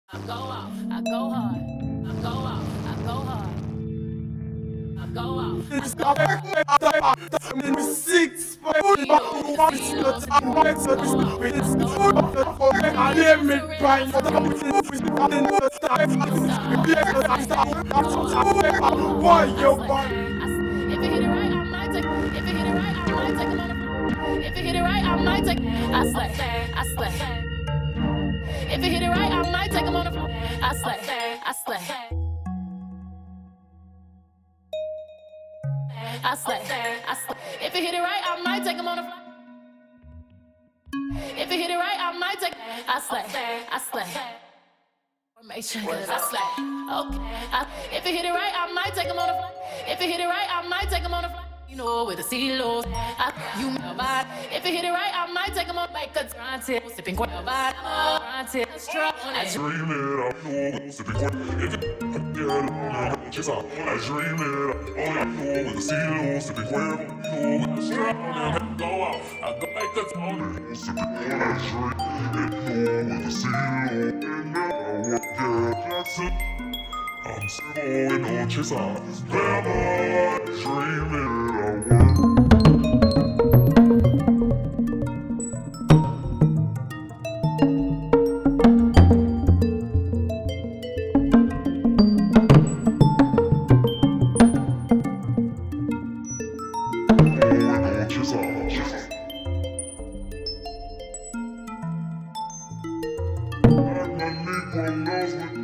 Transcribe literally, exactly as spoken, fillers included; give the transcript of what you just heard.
I go out, I go hard. I go out, I go hard. I go out, I go hard. Six, I why you If it hit it right, I might take. If it hit it right, I might take him on the. If it hit it right, I might take. I slay, I slay. If it hit it right, I might take him on the. I slay, I slay. I slay, I slay. If it hit it right, I might take him on the. If it hit it right, I might take. I slay, I slay. Formation, cause I slay. Okay. I, if it hit it right, I might take him on the. If it hit it right, I might take him on the. You know, with the C-Los, I, you know about. If it hit it right, I might take him on like a tip, sipping quite about. I dream it, I know, sipping quite. If it, yeah, she's out. I dream it, all I know, with the C-Los, sipping quite. You know, with the strap, I go out, I go like the tone. Sipping quite, I dream it, know, with the C-Los, and I want, yeah, that's it. I'm still on chase out. Never dreaming I work. Oh, chase out, chase out. I'm a Negro knows what